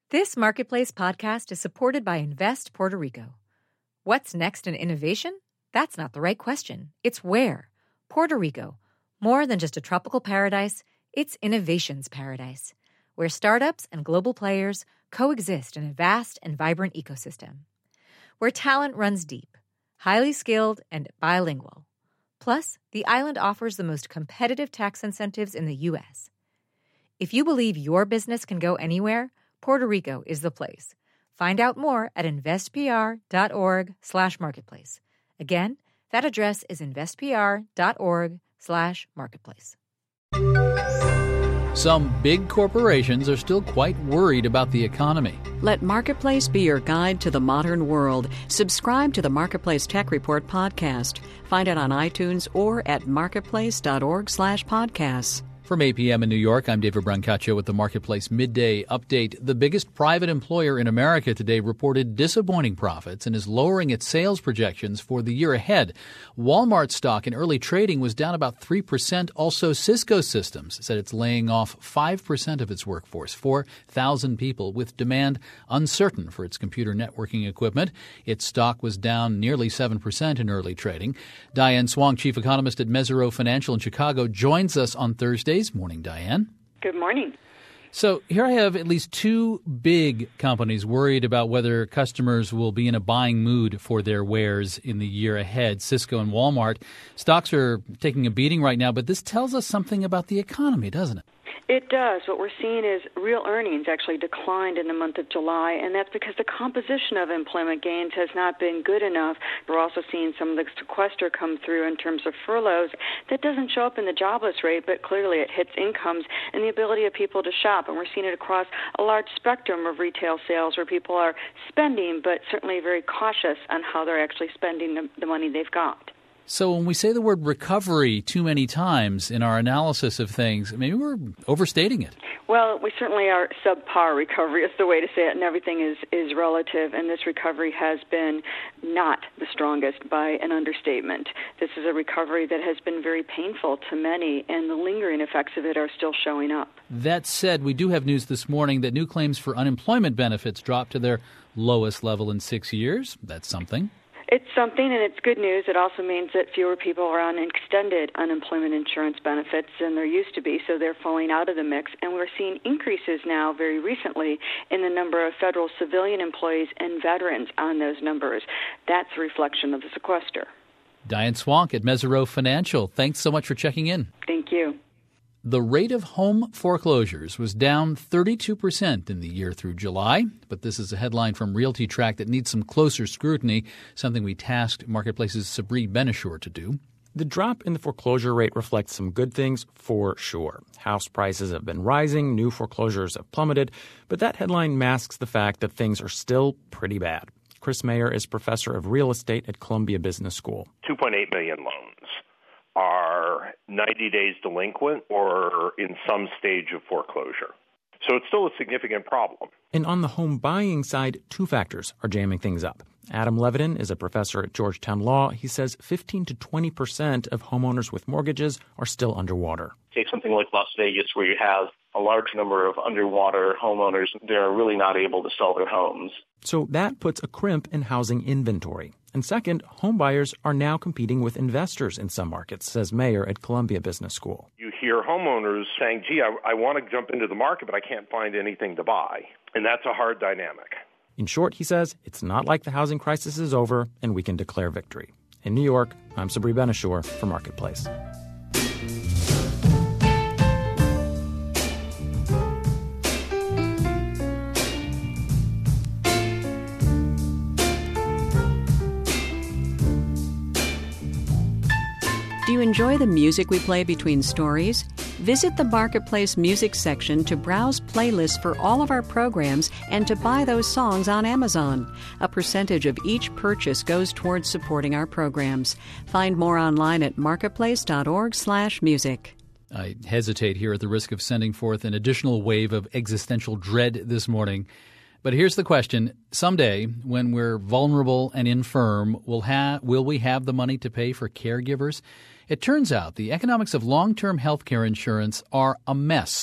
This Marketplace podcast is supported by Invest Puerto Rico. What's next in innovation? That's not the right question. It's where. Puerto Rico. More than just a tropical paradise, it's innovation's paradise, where startups and global players coexist in a vast and vibrant ecosystem. Where talent runs deep, highly skilled, and bilingual. Plus, the island offers the most competitive tax incentives in the U.S. If you believe your business can go anywhere, Puerto Rico is the place. Find out more at investpr.org/marketplace. Again, that address is investpr.org/marketplace. Some big corporations are still quite worried about the economy. Let Marketplace be your guide to the modern world. Subscribe to the Marketplace Tech Report podcast. Find it on iTunes or at marketplace.org/podcasts. From 8 p.m. in New York, I'm David Brancaccio with the Marketplace Midday Update. The biggest private employer in America today reported disappointing profits and is lowering its sales projections for the year ahead. Walmart stock in early trading was down about 3%. Also, Cisco Systems said it's laying off 5% of its workforce, 4,000 people, with demand uncertain for its computer networking equipment. Its stock was down nearly 7% in early trading. Diane Swong, chief economist at Mesirow Financial in Chicago, joins us on Thursday. Morning, Diane. Good morning. So here I have at least two big companies worried about whether customers will be in a buying mood for their wares in the year ahead, Cisco and Walmart. Stocks are taking a beating right now, but this tells us something about the economy, doesn't it? It does. What we're seeing is real earnings actually declined in the month of July, and that's because the composition of employment gains has not been good enough. We're also seeing some of the sequester come through in terms of furloughs. That doesn't show up in the jobless rate, but clearly it hits incomes and the ability of people to shop, and we're seeing it across a large spectrum of retail sales where people are spending, but certainly very cautious on how they're actually spending the money they've got. So when we say the word recovery too many times in our analysis of things, maybe we're overstating it. Well, we certainly are subpar recovery is the way to say it, and everything is relative, and this recovery has been not the strongest by an understatement. This is a recovery that has been very painful to many, and the lingering effects of it are still showing up. That said, we do have news this morning that new claims for unemployment benefits dropped to their lowest level in 6 years. That's something. It's something, and it's good news. It also means that fewer people are on extended unemployment insurance benefits than there used to be, so they're falling out of the mix. And we're seeing increases now, very recently, in the number of federal civilian employees and veterans on those numbers. That's a reflection of the sequester. Diane Swank at Mesirow Financial, thanks so much for checking in. Thank you. The rate of home foreclosures was down 32% in the year through July, but this is a headline from RealtyTrack that needs some closer scrutiny, something we tasked Marketplace's Sabri Benishur to do. The drop in the foreclosure rate reflects some good things for sure. House prices have been rising, new foreclosures have plummeted, but that headline masks the fact that things are still pretty bad. Chris Mayer is professor of real estate at Columbia Business School. 2.8 million loans are 90 days delinquent or in some stage of foreclosure. So it's still a significant problem. And on the home buying side, two factors are jamming things up. Adam Levitin is a professor at Georgetown Law. He says 15 to 20% of homeowners with mortgages are still underwater. Take something like Las Vegas, where you have a large number of underwater homeowners. They're really not able to sell their homes. So that puts a crimp in housing inventory. And second, home buyers are now competing with investors in some markets, says Mayer at Columbia Business School. You hear homeowners saying, gee, I want to jump into the market, but I can't find anything to buy. And that's a hard dynamic. In short, he says, it's not like the housing crisis is over and we can declare victory. In New York, I'm Sabri Benishur for Marketplace. Do you enjoy the music we play between stories? Visit the Marketplace music section to browse playlists for all of our programs and to buy those songs on Amazon. A percentage of each purchase goes towards supporting our programs. Find more online at marketplace.org/music. I hesitate here at the risk of sending forth an additional wave of existential dread this morning. But here's the question. Someday, when we're vulnerable and infirm, will we have the money to pay for caregivers? It turns out the economics of long-term health care insurance are a mess.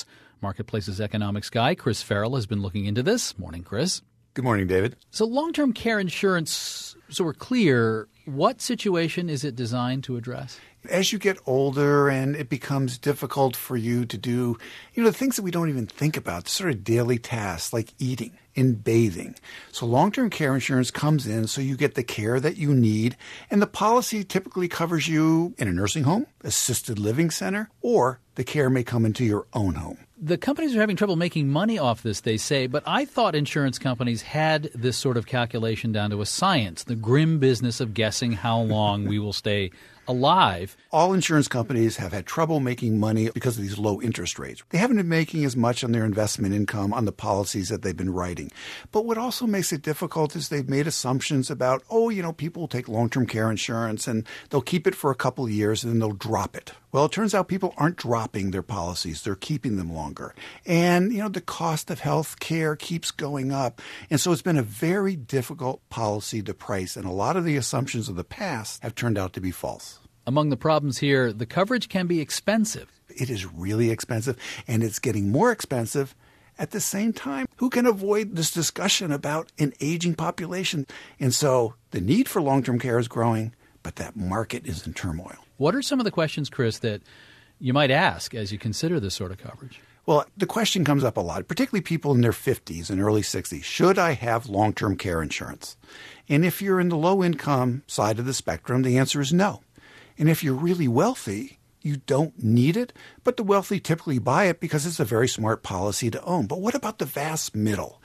Marketplace's economics guy, Chris Farrell, has been looking into this. Morning, Chris. Good morning, David. So long-term care insurance, so we're clear, what situation is it designed to address? As you get older and it becomes difficult for you to do, the things that we don't even think about, sort of daily tasks like eating and bathing. So long-term care insurance comes in so you get the care that you need, and the policy typically covers you in a nursing home, assisted living center, or the care may come into your own home. The companies are having trouble making money off this, they say, but I thought insurance companies had this sort of calculation down to a science, the grim business of guessing how long we will stay alive. All insurance companies have had trouble making money because of these low interest rates. They haven't been making as much on their investment income on the policies that they've been writing. But what also makes it difficult is they've made assumptions about, people will take long-term care insurance and they'll keep it for a couple of years and then they'll drop it. Well, it turns out people aren't dropping their policies. They're keeping them longer. And, the cost of health care keeps going up. And so it's been a very difficult policy to price. And a lot of the assumptions of the past have turned out to be false. Among the problems here, the coverage can be expensive. It is really expensive, and it's getting more expensive at the same time. Who can avoid this discussion about an aging population? And so the need for long-term care is growing, but that market is in turmoil. What are some of the questions, Chris, that you might ask as you consider this sort of coverage? Well, the question comes up a lot, particularly people in their 50s and early 60s. Should I have long-term care insurance? And if you're in the low-income side of the spectrum, the answer is no. And if you're really wealthy, you don't need it, but the wealthy typically buy it because it's a very smart policy to own. But what about the vast middle?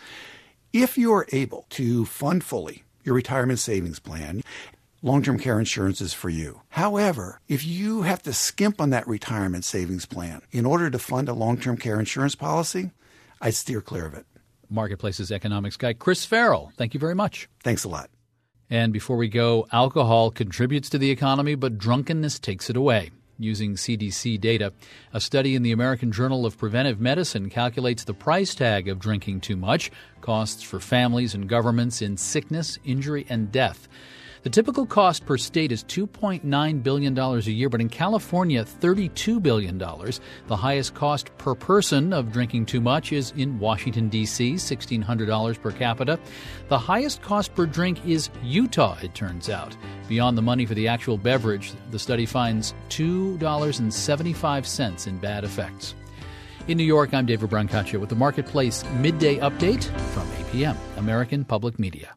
If you're able to fund fully your retirement savings plan, long-term care insurance is for you. However, if you have to skimp on that retirement savings plan in order to fund a long-term care insurance policy, I'd steer clear of it. Marketplace's economics guy, Chris Farrell. Thank you very much. Thanks a lot. And before we go, alcohol contributes to the economy, but drunkenness takes it away. Using CDC data, a study in the American Journal of Preventive Medicine calculates the price tag of drinking too much, costs for families and governments in sickness, injury, and death. The typical cost per state is $2.9 billion a year, but in California, $32 billion. The highest cost per person of drinking too much is in Washington, D.C., $1,600 per capita. The highest cost per drink is Utah, it turns out. Beyond the money for the actual beverage, the study finds $2.75 in bad effects. In New York, I'm David Brancaccio with the Marketplace Midday Update from APM, American Public Media.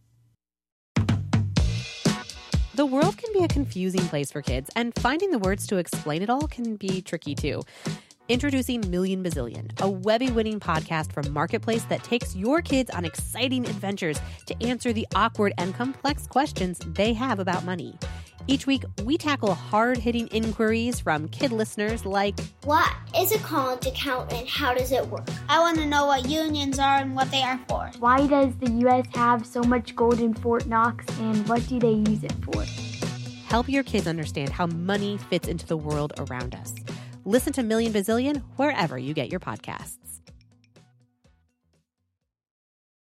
The world can be a confusing place for kids, and finding the words to explain it all can be tricky too. Introducing Million Bazillion, a Webby-winning podcast from Marketplace that takes your kids on exciting adventures to answer the awkward and complex questions they have about money. Each week, we tackle hard-hitting inquiries from kid listeners like, what is a college account and how does it work? I want to know what unions are and what they are for. Why does the U.S. have so much gold in Fort Knox and what do they use it for? Help your kids understand how money fits into the world around us. Listen to Million Bazillion wherever you get your podcasts.